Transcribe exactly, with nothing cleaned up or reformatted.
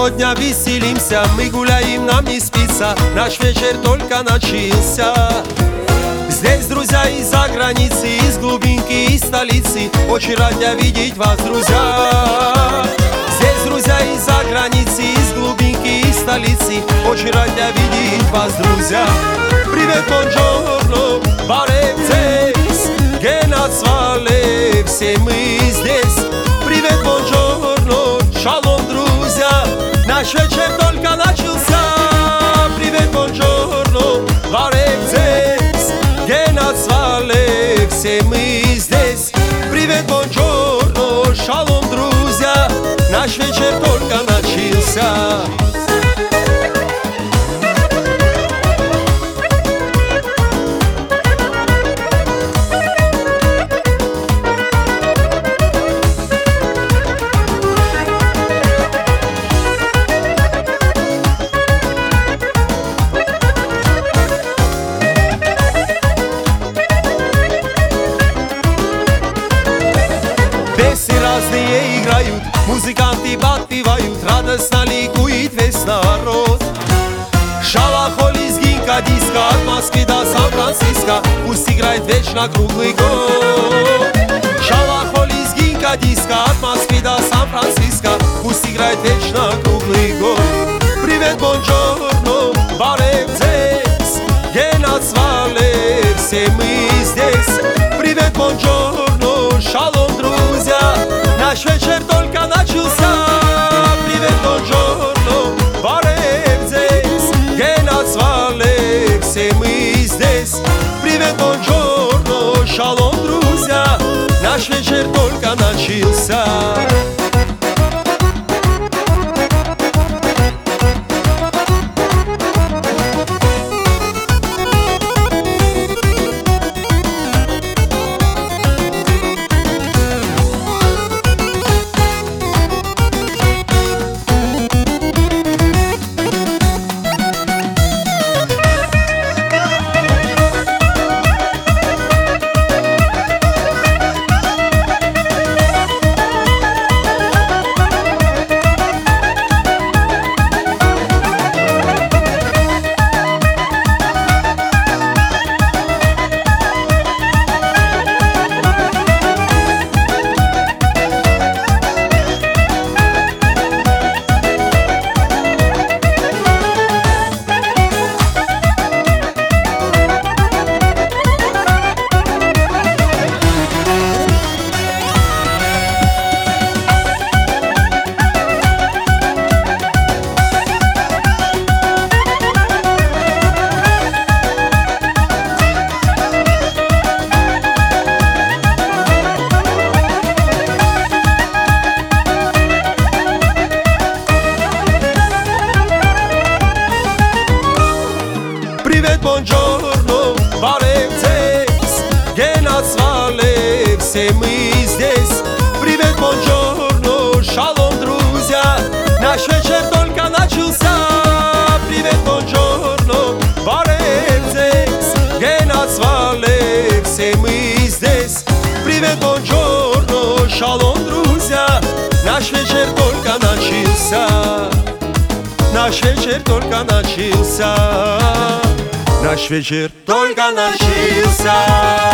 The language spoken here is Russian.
Сегодня веселимся, мы гуляем, нам не спится, наш вечер только начался. Здесь друзья из-за границы, из глубинки, из столицы, очень рад я видеть вас, друзья. Здесь друзья из-за границы, из глубинки, из столицы, очень рад я видеть вас, друзья. Привет, бонжорно, барекцес, генацвале, все мы здесь. Привет, бонжорно, шалом, друзья, наш вечер только начался. Привет, бонжорно, барекцес, генацвале, все мы здесь. Привет, бонжорно, шалом, друзья, наш вечер только начался. Песни разные играют, музыканты подпевают, радостно ликует весь народ. Шалахо, лезгинка, диско, от Москвы до Сан-Франциско, пусть играет вечно круглый год. Шалахо, лезгинка, диско, от Москвы до Сан-Франциско, пусть играет вечно круглый год. Привет, бонжорно, барекцес, генацвале, все мы здесь. Привет, бонжорно, шалом, друзья, наш вечер только начался. Привет, бонжорно, барекцес, генацвале, все мы здесь. Привет, бонжорно, шалом, друзья, наш вечер только начался. Привет, бонжорно, барекцес, генацвале, все мы здесь. Привет, бонжорно, шалом, друзья, наш вечер только начался. Привет, бонжорно, барекцес, генацвале, все мы здесь. Привет, бонжорно, шалом, друзья, наш вечер только начался. Наш вечер только начался. Наш вечер только начался.